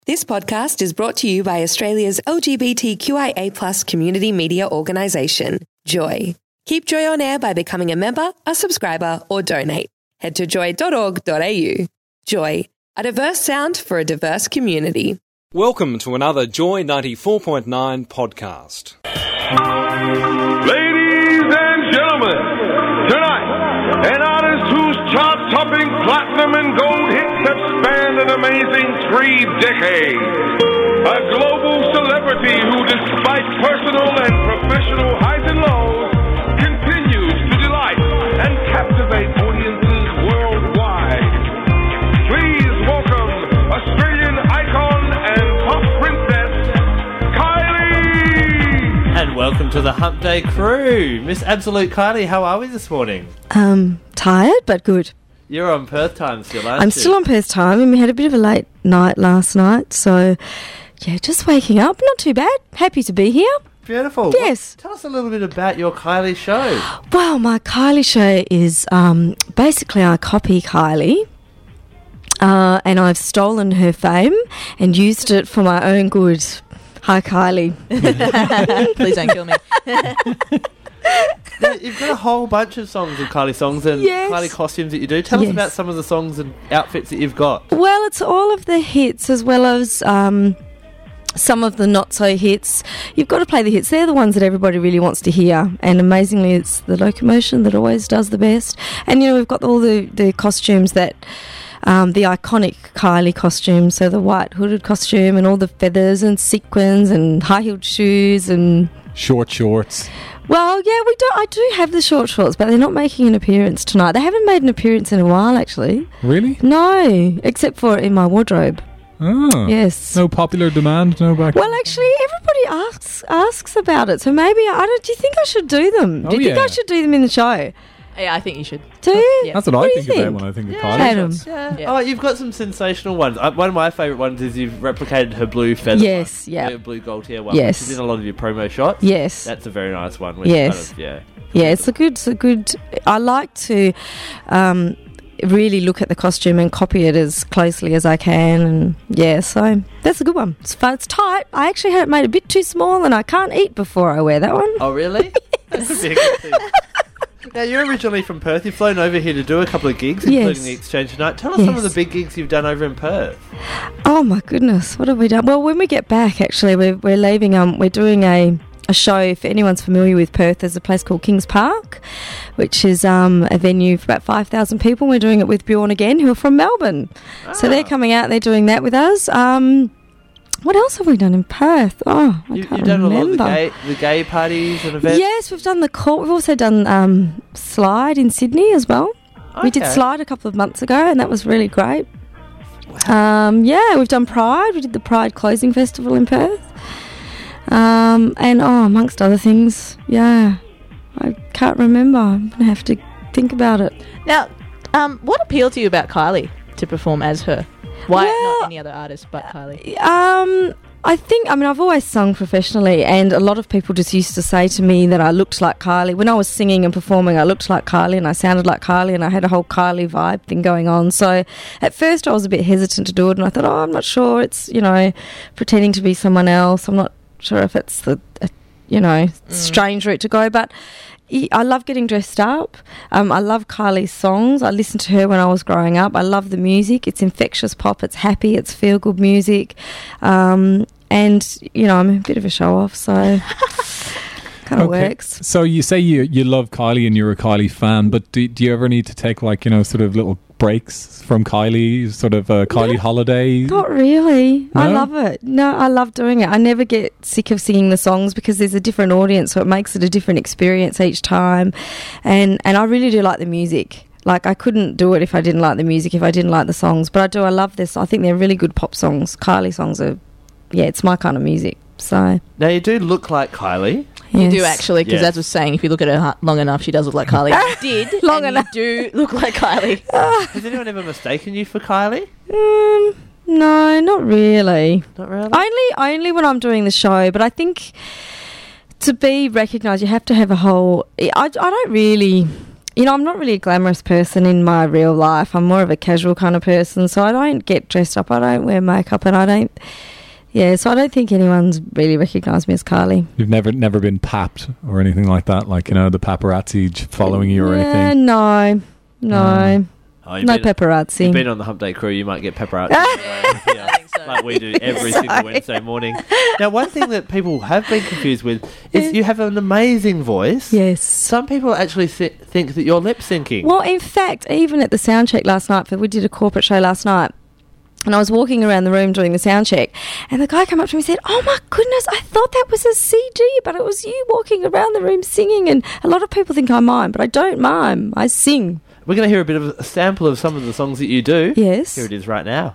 This podcast is brought to you by Australia's LGBTQIA+ community media organisation, Joy. Keep Joy on air by becoming a member, a subscriber, or donate. Head to joy.org.au. Joy, a diverse sound for a diverse community. Welcome to another Joy 94.9 podcast. Ladies and gentlemen, tonight, an artist whose chart-topping platinum and gold hits have spanned an amazing 3 decades. A global celebrity who, despite personal and professional highs and lows, continues to delight and captivate audiences worldwide. Please welcome Australian icon and pop princess, Kylie! And welcome to the Hump Day crew. Miss Absolute Kylie, how are we this morning? Tired, but good. You're on Perth time still, aren't you? I'm still on Perth time, and we had a bit of a late night last night, so, yeah, just waking up. Not too bad. Happy to be here. Beautiful. Yes. Tell us a little bit about your Kylie show. Well, my Kylie show is basically I copy Kylie, and I've stolen her fame and used it for my own good. Hi, Kylie. Please don't kill me. Now, you've got a whole bunch of songs of Kylie songs and Yes. Kylie costumes that you do. Tell us about some of the songs and outfits that you've got. Well, it's all of the hits as well as some of the not-so-hits. You've got to play the hits. They're the ones that everybody really wants to hear. And amazingly, it's the locomotion that always does the best. And, you know, we've got all the costumes that... the iconic Kylie costume, so the white hooded costume and all the feathers and sequins and high-heeled shoes and... Short shorts. Well, yeah, I do have the short shorts, but they're not making an appearance tonight. They haven't made an appearance in a while, actually. Really? No, except for in my wardrobe. Oh. Yes. No popular demand, no back. Well, actually, everybody asks about it, so maybe do you think I should do them? Do you think I should do them in the show? Yeah, I think you should. Do you? Yeah. That's what What I do think you about think? when I think of Adam. Kylie. Yeah. Oh, you've got some sensational ones. One of my favourite ones is you've replicated her blue feather Yes, one. yeah. Her blue gold hair one. Yes. Which is in a lot of your promo shots. Yes. That's a very nice one. Which Yes. Kind of, Yeah, it's a good. I like to really look at the costume and copy it as closely as I can, and yeah, so that's a good one. It's fun. It's tight. I actually had it made a bit too small, and I can't eat before I wear that one. Oh, really? That could be a good thing. Now, you're originally from Perth. You've flown over here to do a couple of gigs, including Yes. the Exchange tonight. Tell us some of the big gigs you've done over in Perth. Oh my goodness, what have we done? Well, when we get back, actually, we're leaving. We're doing a show. If anyone's familiar with Perth, there's a place called Kings Park, which is a venue for about 5,000 people. We're doing it with Bjorn Again, who are from Melbourne. So they're coming out. They're doing that with us. What else have we done in Perth? Oh, I You've can't done remember. a lot of the gay parties and events. Yes, we've done the court. We've also done Slide in Sydney as well. We did Okay. Slide a couple of months ago, and that was really great. Yeah, we've done Pride. We did the Pride Closing Festival in Perth. And amongst other things, yeah, I can't remember. I'm going to have to think about it. Now, what appealed to you about Kylie to perform as her? Why not any other artist but Kylie? I've always sung professionally, and a lot of people just used to say to me that I looked like Kylie. When I was singing and performing, I looked like Kylie and I sounded like Kylie, and I had a whole Kylie vibe thing going on. So at first I was a bit hesitant to do it, and I thought, I'm not sure. It's, pretending to be someone else. I'm not sure if it's the strange route to go, but I love getting dressed up. I love Kylie's songs. I listened to her when I was growing up. I love the music. It's infectious pop. It's happy. It's feel-good music. And, I'm a bit of a show-off, so kind of works. So you say you love Kylie and you're a Kylie fan, but do you ever need to take, sort of little breaks from Kylie, sort of a Kylie holiday? Not really. No? I love it. No, I love doing it. I never get sick of singing the songs because there's a different audience, so it makes it a different experience each time. And I really do like the music. Like, I couldn't do it if I didn't like the music, if I didn't like the songs. But I do. I love this. I think they're really good pop songs. Kylie songs are, it's my kind of music. So Now, you do look like Kylie. You do yes. actually, because Yes. as I was saying, if you look at her long enough, she does look like Kylie. You did. Long and enough. You do look like Kylie. Has anyone ever mistaken you for Kylie? No, not really. Not really? Only when I'm doing the show. But I think to be recognised, you have to have a whole... I don't really I'm not really a glamorous person in my real life. I'm more of a casual kind of person, so I don't get dressed up. I don't wear makeup, and I don't. Yeah, so I don't think anyone's really recognised me as Kylie. You've never been papped or anything like that, like, the paparazzi following you or anything? No. Oh, No paparazzi. You've been on the Hump Day Crew, you might get paparazzi. I think so. Like we do every single Wednesday morning. Now, one thing that people have been confused with is you have an amazing voice. Yes. Some people actually think that you're lip syncing. Well, in fact, even at the sound check last night, we did a corporate show last night, and I was walking around the room doing the sound check, and the guy came up to me and said, "Oh my goodness, I thought that was a CD, but it was you walking around the room singing." And a lot of people think I mime, but I don't mime. I sing. We're going to hear a bit of a sample of some of the songs that you do. Yes. Here it is right now.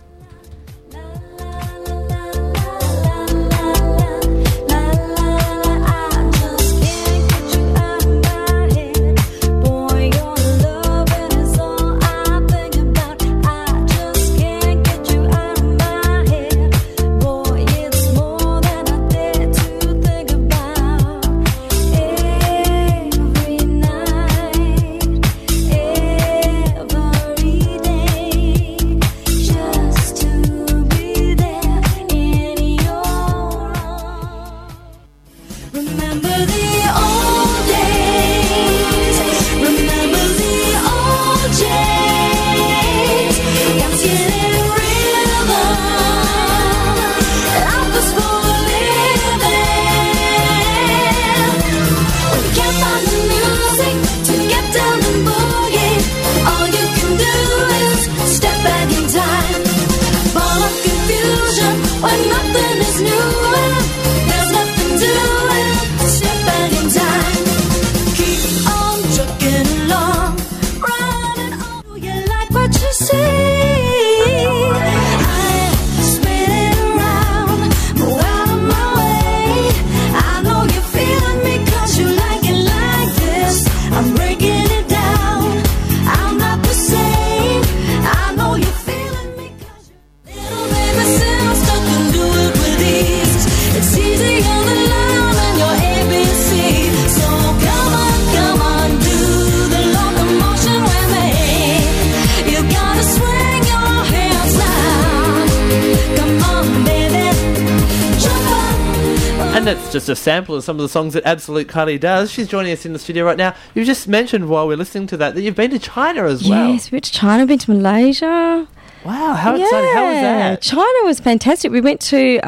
That's just a sample of some of the songs that Absolute Kylie does. She's joining us in the studio right now. You've just mentioned while we're listening to that you've been to China as well. Yes, we went to China, been to Malaysia. Wow, how exciting. How was that? China was fantastic. We went to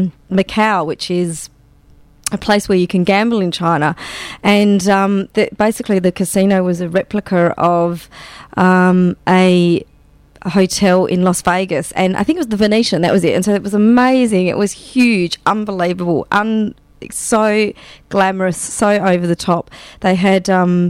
Macau, which is a place where you can gamble in China. And basically the casino was a replica of a hotel in Las Vegas, and I think it was the Venetian, that was it. And so it was amazing. It was huge, unbelievable, so glamorous, so over the top. They had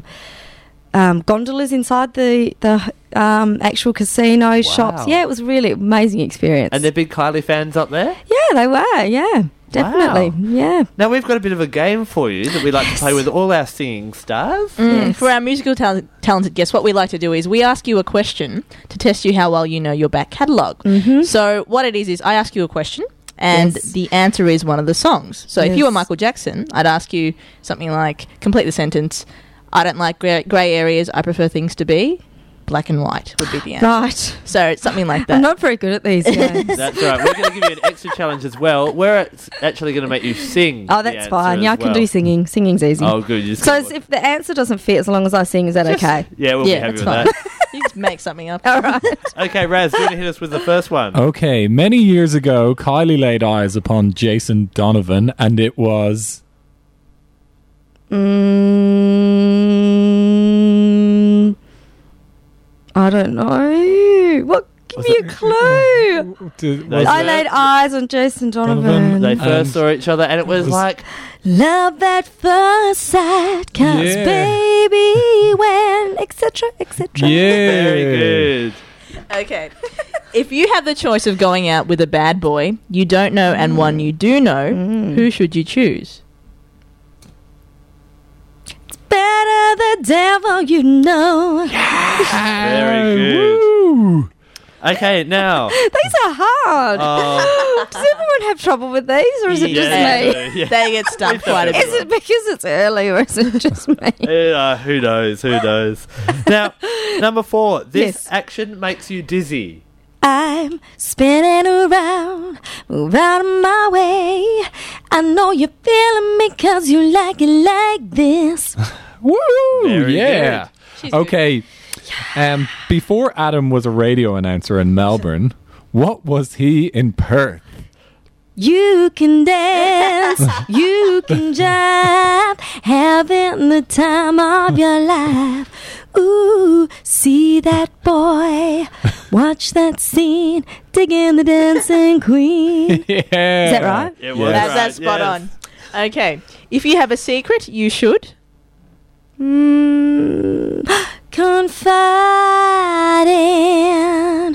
gondolas inside the actual casino shops. Yeah, it was really amazing experience. And they're big Kylie fans up there? Yeah, they were, yeah. Definitely, yeah. Now, we've got a bit of a game for you that we like to play with all our singing stars. Yes. For our musical talented guests, what we like to do is we ask you a question to test you how well you know your back catalogue. Mm-hmm. So what it is I ask you a question, and the answer is one of the songs. So if you were Michael Jackson, I'd ask you something like, complete the sentence, "I don't like grey areas, I prefer things to be black and white," would be the answer. Right. So it's something like that. I'm not very good at these games. That's right. We're going to give you an extra challenge as well. We're actually going to make you sing. Oh, that's fine. Yeah, I can do singing. Singing's easy. Oh, good. So if the answer doesn't fit, as long as I sing, is that okay? Yeah, we'll be happy with that. You just make something up. All right. Okay, Raz, do you want to hit us with the first one? Okay, many years ago, Kylie laid eyes upon Jason Donovan, and it was... I don't know. What? Give me a clue. I laid eyes on Jason Donovan. They first saw each other, and it was like... Love at first sight, 'cause baby, when, etc., etc. Yeah. Very good. Okay. If you have the choice of going out with a bad boy you don't know and one you do know, who should you choose? Better the devil you know. Very good. Woo. Okay, now... These are hard. Does everyone anyone have trouble with these, or is it just me? Yeah. They get stumped quite a bit. Is it because it's early, or is it just me? Who knows? Now, number 4. This Yes. action makes you dizzy. I'm spinning around, move out of my way. I know you're feeling me 'cause you like it like this. Woo! Very Yeah. She's Okay. Before Adam was a radio announcer in Melbourne, what was he in Perth? You can dance, you can jive, having the time of your life. Ooh, see that boy, watch that scene, digging the dancing queen. Yeah. Is that right? It was That's, right, that's spot yes. on. Okay. If you have a secret, you should. Confide in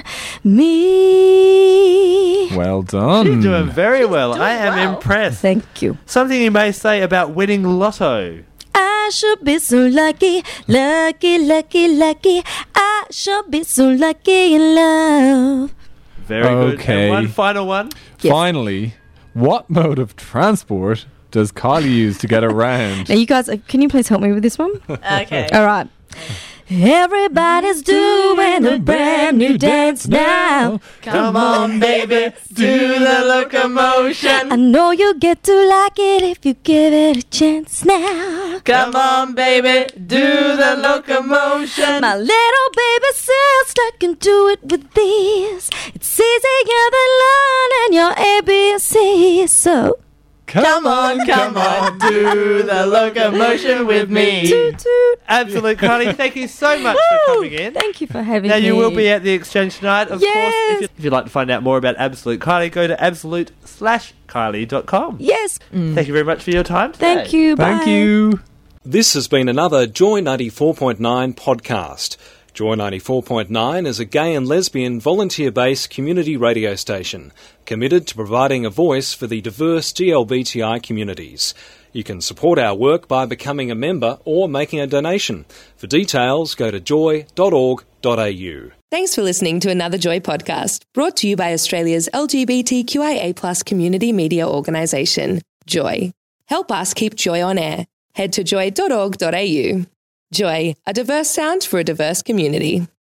me. Well done. You're doing very well. I am well. impressed. Thank you. Something you may say about winning lotto. I should be so lucky, lucky, lucky, lucky. I should be so lucky in love. Very good. Okay. And one final one. Yes. Finally, what mode of transport does Kylie use to get around? Now, you guys, can you please help me with this one? Okay. All right. Everybody's doing a brand new dance now. Come on, baby, do the locomotion. I know you'll get to like it if you give it a chance now. Come on, baby, do the locomotion. My little baby sister can do it with these. It's easier than learning your ABC. So, Come on, do the locomotion with me. toot toot. Absolute, Kylie. Thank you so much for coming in. Thank you for having Now, me. you will be at the exchange tonight, of Yes. course. If you'd like to find out more about Absolute Kylie, go to absolute/Kylie.com. Yes. Thank you very much for your time today. Thank you. Thank Bye. you. This has been another Joy 94.9 podcast. Joy 94.9 is a gay and lesbian volunteer-based community radio station committed to providing a voice for the diverse GLBTI communities. You can support our work by becoming a member or making a donation. For details, go to joy.org.au. Thanks for listening to another Joy podcast, brought to you by Australia's LGBTQIA+ community media organisation, Joy. Help us keep Joy on air. Head to joy.org.au. Joy, a diverse sound for a diverse community.